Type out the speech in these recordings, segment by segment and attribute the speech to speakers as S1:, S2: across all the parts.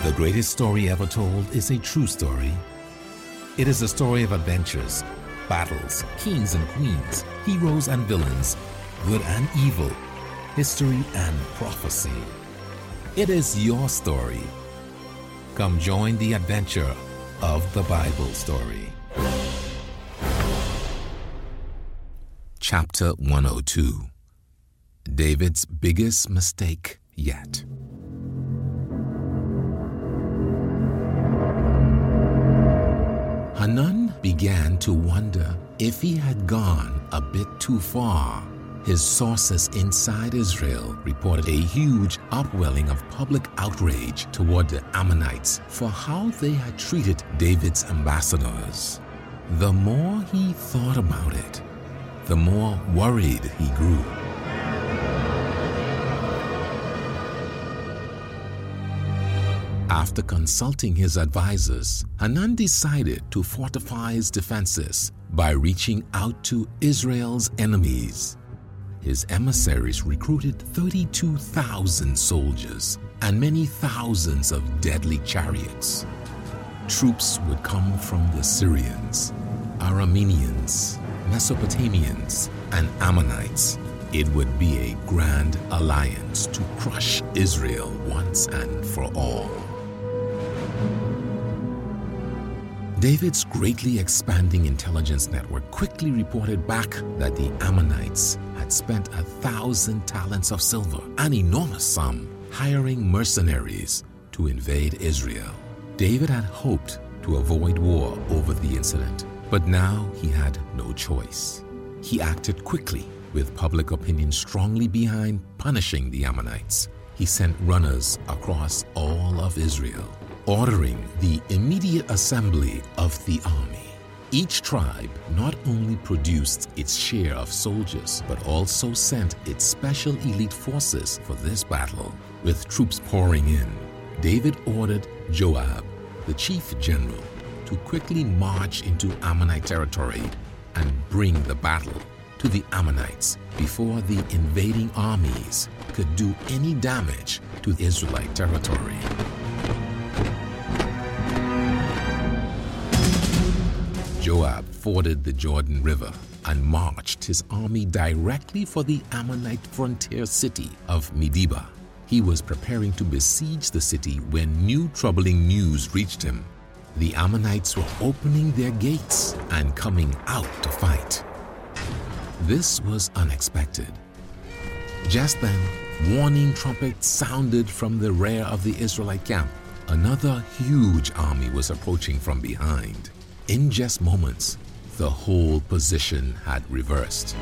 S1: The greatest story ever told is a true story. It is a story of adventures, battles, kings and queens, heroes and villains, good and evil, history and prophecy. It is your story. Come join the adventure of the Bible story. Chapter 102. David's biggest mistake yet. Hanun began to wonder if he had gone a bit too far. His sources inside Israel reported a huge upwelling of public outrage toward the Ammonites for how they had treated David's ambassadors. The more he thought about it, the more worried he grew. After consulting his advisors, Hanun decided to fortify his defenses by reaching out to Israel's enemies. His emissaries recruited 32,000 soldiers and many thousands of deadly chariots. Troops would come from the Syrians, Arameans, Mesopotamians, and Ammonites. It would be a grand alliance to crush Israel once and for all. David's greatly expanding intelligence network quickly reported back that the Ammonites had spent 1,000 talents of silver, an enormous sum, hiring mercenaries to invade Israel. David had hoped to avoid war over the incident, but now he had no choice. He acted quickly, with public opinion strongly behind punishing the Ammonites. He sent runners across all of Israel, ordering the immediate assembly of the army. Each tribe not only produced its share of soldiers, but also sent its special elite forces for this battle. With troops pouring in, David ordered Joab, the chief general, to quickly march into Ammonite territory and bring the battle to the Ammonites before the invading armies could do any damage to the Israelite territory. Joab forded the Jordan River and marched his army directly for the Ammonite frontier city of Medeba. He was preparing to besiege the city when new troubling news reached him. The Ammonites were opening their gates and coming out to fight. This was unexpected. Just then, warning trumpets sounded from the rear of the Israelite camp. Another huge army was approaching from behind. In just moments, the whole position had reversed.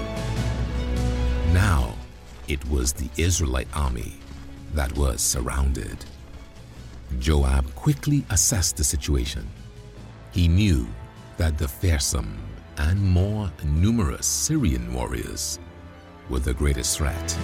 S1: Now, it was the Israelite army that was surrounded. Joab quickly assessed the situation. He knew that the fearsome and more numerous Syrian warriors were the greatest threat.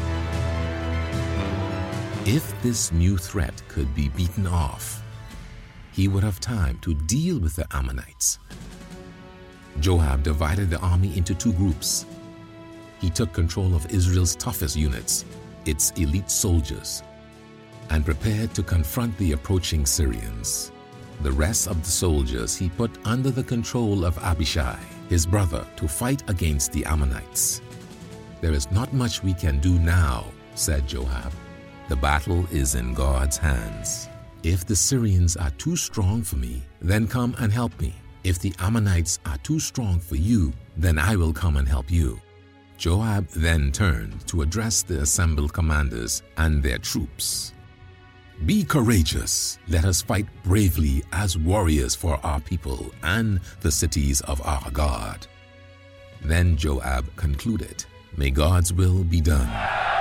S1: If this new threat could be beaten off, he would have time to deal with the Ammonites. Joab divided the army into two groups. He took control of Israel's toughest units, its elite soldiers, and prepared to confront the approaching Syrians. The rest of the soldiers he put under the control of Abishai, his brother, to fight against the Ammonites. "There is not much we can do now," said Joab. "The battle is in God's hands. If the Syrians are too strong for me, then come and help me. If the Ammonites are too strong for you, then I will come and help you." Joab then turned to address the assembled commanders and their troops. "Be courageous. Let us fight bravely as warriors for our people and the cities of our God." Then Joab concluded, "May God's will be done."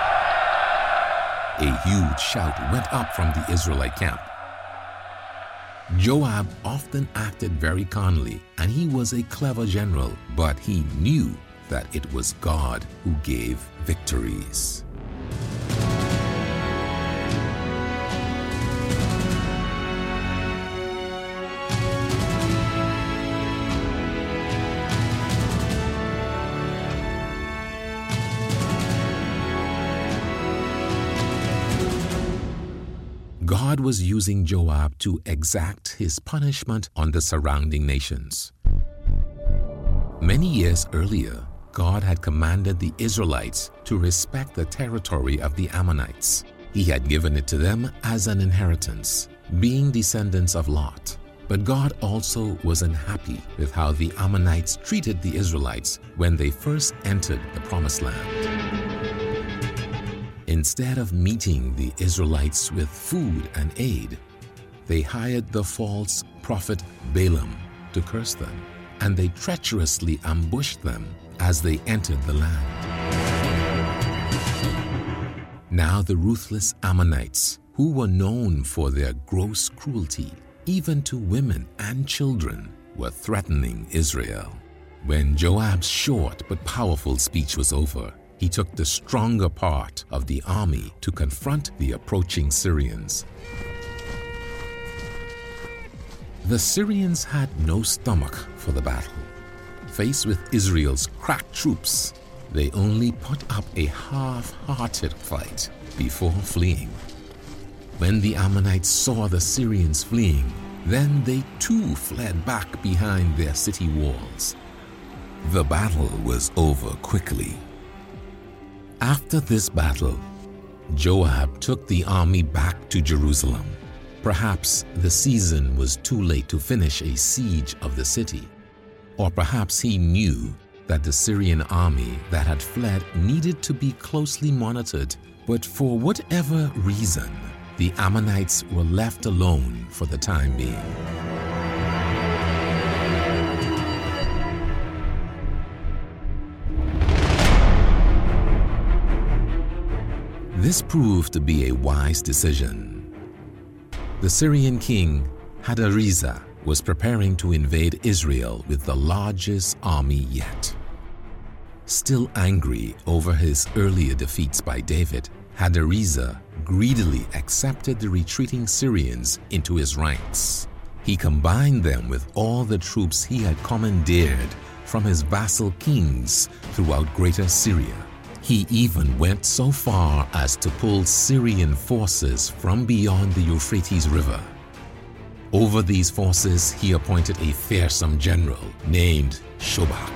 S1: A huge shout went up from the Israelite camp. Joab often acted very calmly, and he was a clever general, but he knew that it was God who gave victories. God was using Joab to exact his punishment on the surrounding nations. Many years earlier, God had commanded the Israelites to respect the territory of the Ammonites. He had given it to them as an inheritance, being descendants of Lot. But God also was unhappy with how the Ammonites treated the Israelites when they first entered the Promised Land. Instead of meeting the Israelites with food and aid, they hired the false prophet Balaam to curse them, and they treacherously ambushed them as they entered the land. Now the ruthless Ammonites, who were known for their gross cruelty, even to women and children, were threatening Israel. When Joab's short but powerful speech was over, he took the stronger part of the army to confront the approaching Syrians. The Syrians had no stomach for the battle. Faced with Israel's crack troops, they only put up a half-hearted fight before fleeing. When the Ammonites saw the Syrians fleeing, then they too fled back behind their city walls. The battle was over quickly. After this battle, Joab took the army back to Jerusalem. Perhaps the season was too late to finish a siege of the city. Or perhaps he knew that the Syrian army that had fled needed to be closely monitored. But for whatever reason, the Ammonites were left alone for the time being. This proved to be a wise decision. The Syrian king, Hadarezer, was preparing to invade Israel with the largest army yet. Still angry over his earlier defeats by David, Hadarezer greedily accepted the retreating Syrians into his ranks. He combined them with all the troops he had commandeered from his vassal kings throughout Greater Syria. He even went so far as to pull Syrian forces from beyond the Euphrates River. Over these forces, he appointed a fearsome general named Shobak.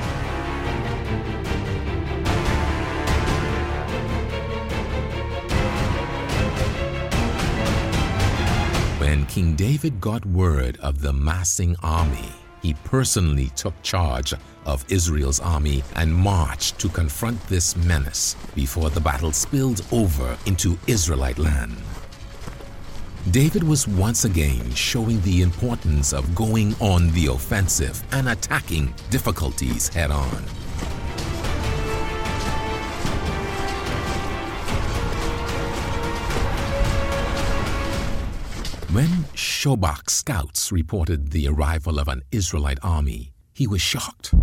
S1: When King David got word of the massing army, he personally took charge of Israel's army and marched to confront this menace before the battle spilled over into Israelite land. David was once again showing the importance of going on the offensive and attacking difficulties head-on. When Shobak's scouts reported the arrival of an Israelite army, he was shocked.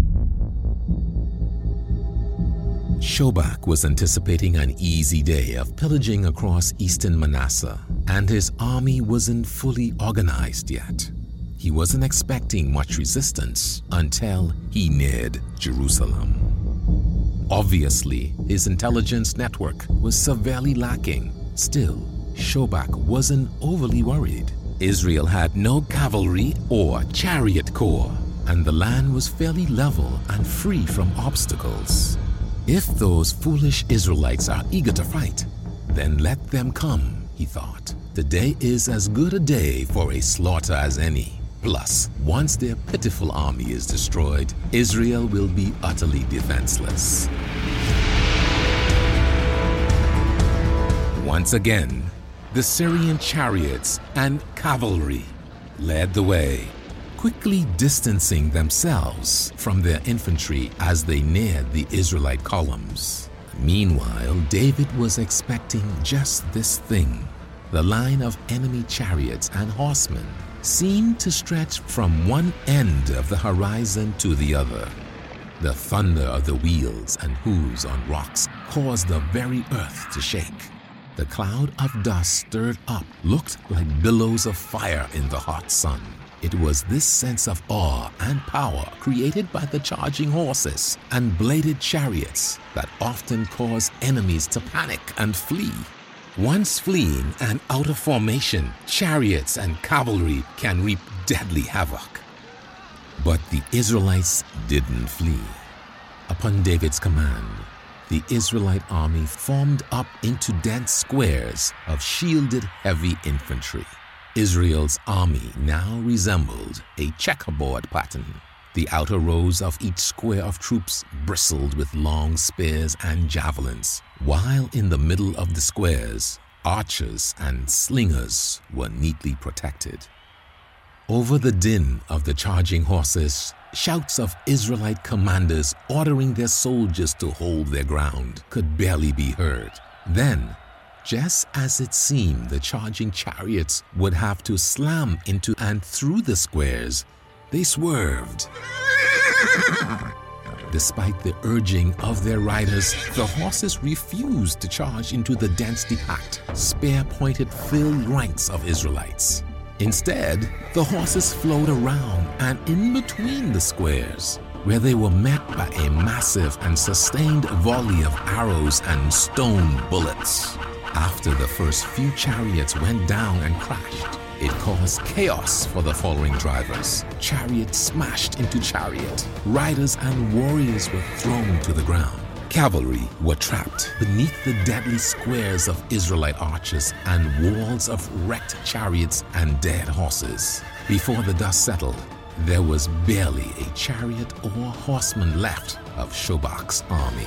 S1: Shobak was anticipating an easy day of pillaging across eastern Manasseh, and his army wasn't fully organized yet. He wasn't expecting much resistance until he neared Jerusalem. Obviously, his intelligence network was severely lacking. Still, Shobak wasn't overly worried. Israel had no cavalry or chariot corps, and the land was fairly level and free from obstacles. If those foolish Israelites are eager to fight, then let them come, he thought. Today is as good a day for a slaughter as any. Plus, once their pitiful army is destroyed, Israel will be utterly defenseless. Once again, the Syrian chariots and cavalry led the way, quickly distancing themselves from their infantry as they neared the Israelite columns. Meanwhile, David was expecting just this thing. The line of enemy chariots and horsemen seemed to stretch from one end of the horizon to the other. The thunder of the wheels and hooves on rocks caused the very earth to shake. The cloud of dust stirred up, looked like billows of fire in the hot sun. It was this sense of awe and power created by the charging horses and bladed chariots that often caused enemies to panic and flee. Once fleeing and out of formation, chariots and cavalry can reap deadly havoc. But the Israelites didn't flee. Upon David's command, the Israelite army formed up into dense squares of shielded heavy infantry. Israel's army now resembled a checkerboard pattern. The outer rows of each square of troops bristled with long spears and javelins, while in the middle of the squares, archers and slingers were neatly protected. Over the din of the charging horses, shouts of Israelite commanders ordering their soldiers to hold their ground could barely be heard. Then, just as it seemed the charging chariots would have to slam into and through the squares, they swerved. Despite the urging of their riders, the horses refused to charge into the densely packed, spear-pointed filled ranks of Israelites. Instead, the horses flowed around and in between the squares, where they were met by a massive and sustained volley of arrows and stone bullets. After the first few chariots went down and crashed, it caused chaos for the following drivers. Chariot smashed into chariot. Riders and warriors were thrown to the ground. Cavalry were trapped beneath the deadly squares of Israelite archers and walls of wrecked chariots and dead horses. Before the dust settled, there was barely a chariot or horseman left of Shobach's army.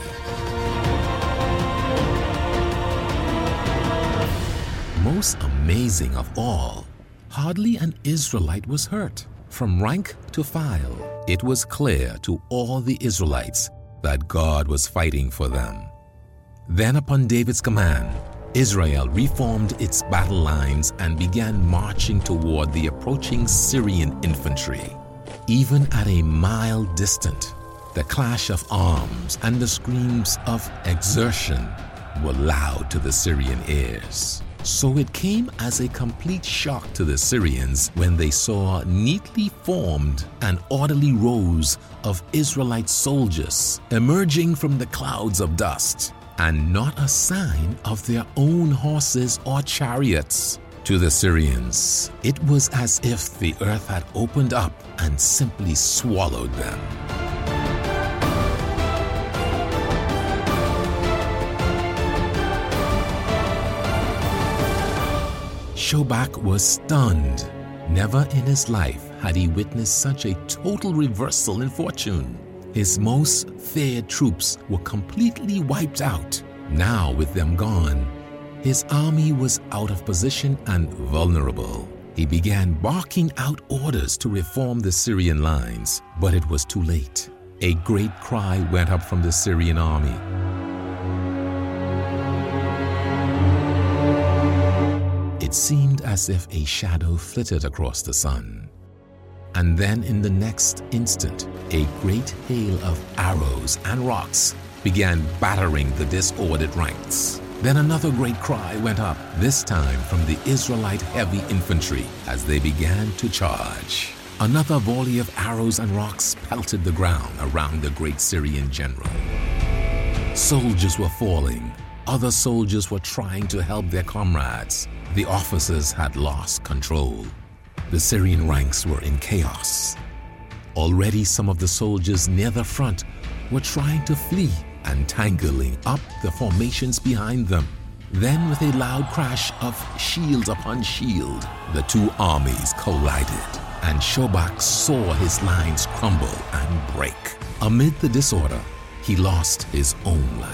S1: Most amazing of all, hardly an Israelite was hurt. From rank to file, it was clear to all the Israelites that God was fighting for them. Then upon David's command, Israel reformed its battle lines and began marching toward the approaching Syrian infantry. Even at a mile distant, the clash of arms and the screams of exertion were loud to the Syrian ears. So it came as a complete shock to the Syrians when they saw neatly formed and orderly rows of Israelite soldiers emerging from the clouds of dust, and not a sign of their own horses or chariots. To the Syrians, it was as if the earth had opened up and simply swallowed them. Shobach was stunned. Never in his life had he witnessed such a total reversal in fortune. His most feared troops were completely wiped out. Now, with them gone, his army was out of position and vulnerable. He began barking out orders to reform the Syrian lines, but it was too late. A great cry went up from the Syrian army. It seemed as if a shadow flitted across the sun. And then in the next instant, a great hail of arrows and rocks began battering the disordered ranks. Then another great cry went up, this time from the Israelite heavy infantry as they began to charge. Another volley of arrows and rocks pelted the ground around the great Syrian general. Soldiers were falling. Other soldiers were trying to help their comrades. The officers had lost control. The Syrian ranks were in chaos. Already some of the soldiers near the front were trying to flee and tangling up the formations behind them. Then with a loud crash of shield upon shield, the two armies collided, and Shobach saw his lines crumble and break. Amid the disorder, he lost his own life.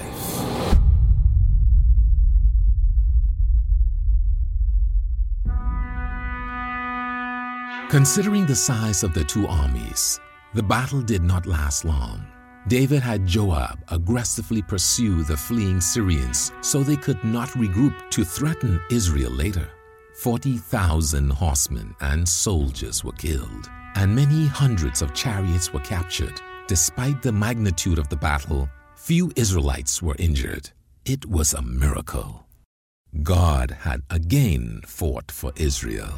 S1: Considering the size of the two armies, the battle did not last long. David had Joab aggressively pursue the fleeing Syrians so they could not regroup to threaten Israel later. 40,000 horsemen and soldiers were killed, and many hundreds of chariots were captured. Despite the magnitude of the battle, few Israelites were injured. It was a miracle. God had again fought for Israel.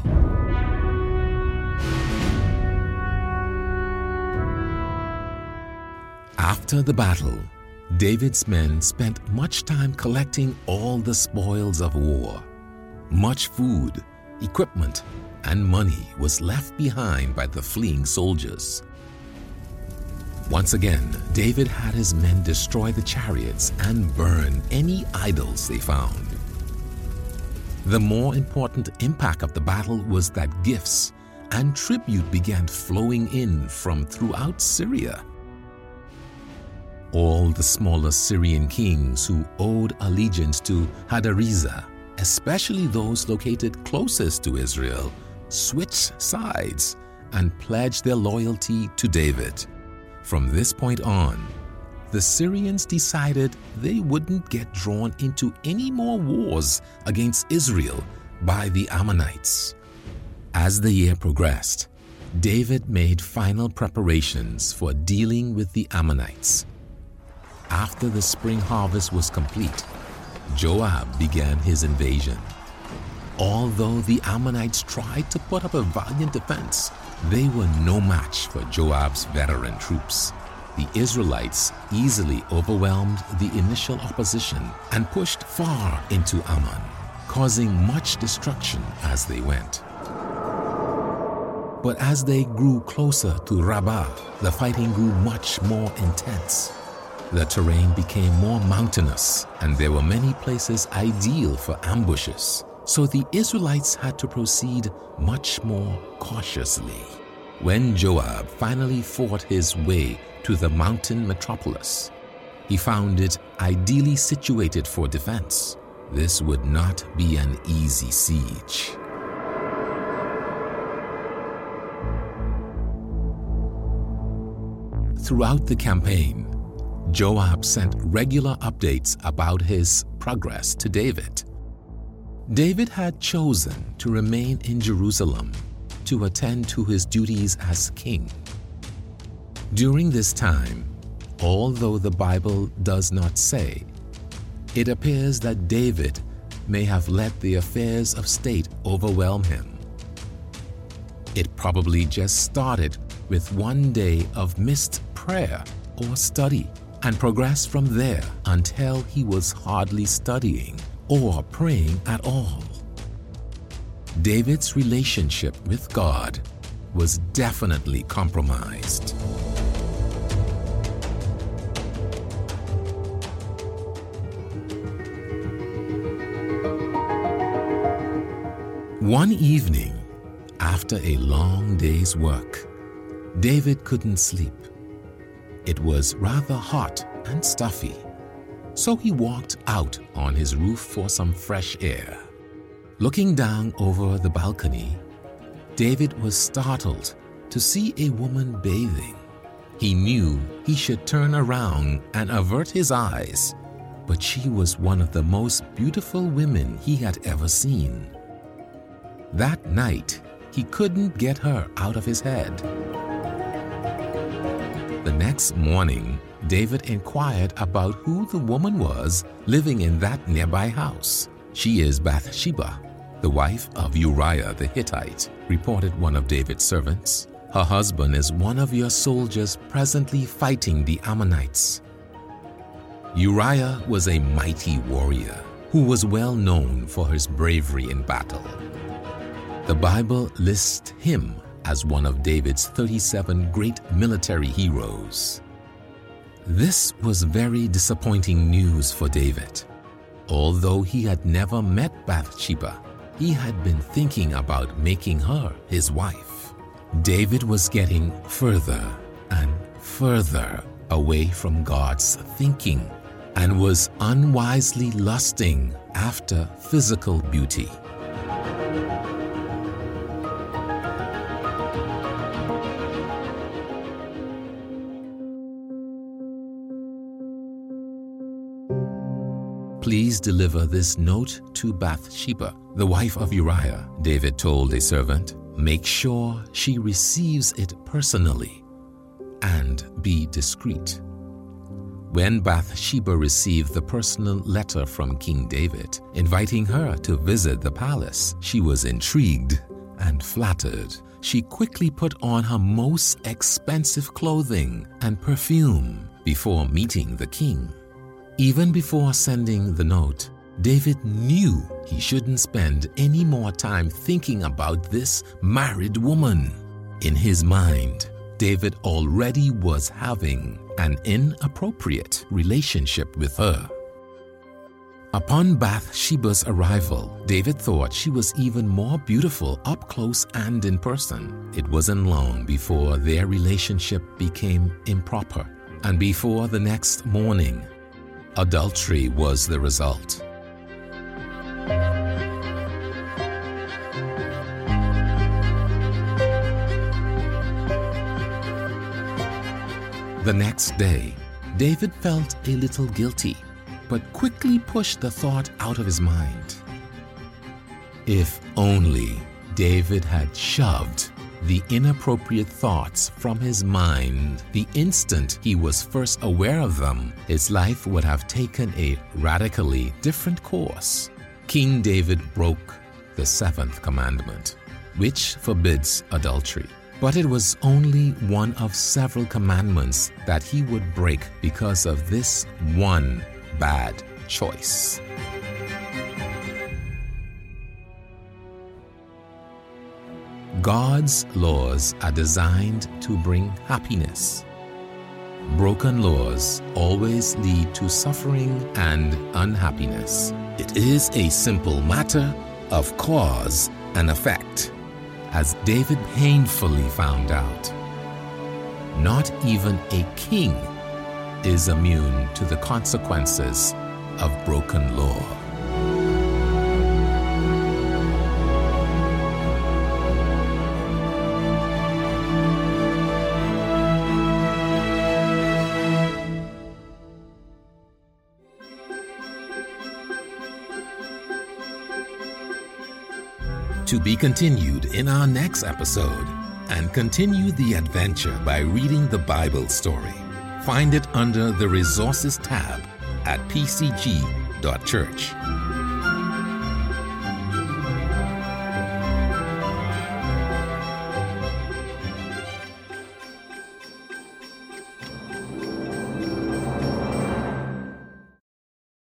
S1: After the battle, David's men spent much time collecting all the spoils of war. Much food, equipment, and money was left behind by the fleeing soldiers. Once again, David had his men destroy the chariots and burn any idols they found. The more important impact of the battle was that gifts and tribute began flowing in from throughout Syria. All the smaller Syrian kings who owed allegiance to Hadarezer, especially those located closest to Israel, switched sides and pledged their loyalty to David. From this point on, the Syrians decided they wouldn't get drawn into any more wars against Israel by the Ammonites. As the year progressed, David made final preparations for dealing with the Ammonites. After the spring harvest was complete, Joab began his invasion. Although the Ammonites tried to put up a valiant defense, they were no match for Joab's veteran troops. The Israelites easily overwhelmed the initial opposition and pushed far into Ammon, causing much destruction as they went. But as they grew closer to Rabbah, the fighting grew much more intense. The terrain became more mountainous, and there were many places ideal for ambushes, so the Israelites had to proceed much more cautiously. When Joab finally fought his way to the mountain metropolis, he found it ideally situated for defense. This would not be an easy siege. Throughout the campaign, Joab sent regular updates about his progress to David. David had chosen to remain in Jerusalem to attend to his duties as king. During this time, although the Bible does not say, it appears that David may have let the affairs of state overwhelm him. It probably just started with one day of missed prayer or study and progressed from there until he was hardly studying or praying at all. David's relationship with God was definitely compromised. One evening, after a long day's work, David couldn't sleep. It was rather hot and stuffy, so he walked out on his roof for some fresh air. Looking down over the balcony, David was startled to see a woman bathing. He knew he should turn around and avert his eyes, but she was one of the most beautiful women he had ever seen. That night, he couldn't get her out of his head. The next morning, David inquired about who the woman was living in that nearby house. "She is Bathsheba, the wife of Uriah the Hittite," reported one of David's servants. "Her husband is one of your soldiers presently fighting the Ammonites." Uriah was a mighty warrior who was well known for his bravery in battle. The Bible lists him as one of David's 37 great military heroes. This was very disappointing news for David. Although he had never met Bathsheba, he had been thinking about making her his wife. David was getting further and further away from God's thinking and was unwisely lusting after physical beauty. "Please deliver this note to Bathsheba, the wife of Uriah," David told a servant. "Make sure she receives it personally and be discreet." When Bathsheba received the personal letter from King David inviting her to visit the palace, she was intrigued and flattered. She quickly put on her most expensive clothing and perfume before meeting the king. Even before sending the note, David knew he shouldn't spend any more time thinking about this married woman. In his mind, David already was having an inappropriate relationship with her. Upon Bathsheba's arrival, David thought she was even more beautiful up close and in person. It wasn't long before their relationship became improper, and before the next morning, adultery was the result. The next day, David felt a little guilty, but quickly pushed the thought out of his mind. If only David had shoved the inappropriate thoughts from his mind the instant he was first aware of them, his life would have taken a radically different course. King David broke the 7th commandment, which forbids adultery. But it was only one of several commandments that he would break because of this one bad choice. God's laws are designed to bring happiness. Broken laws always lead to suffering and unhappiness. It is a simple matter of cause and effect, as David painfully found out. Not even a king is immune to the consequences of broken law. To be continued in our next episode, and continue the adventure by reading the Bible story. Find it under the Resources tab at pcg.church.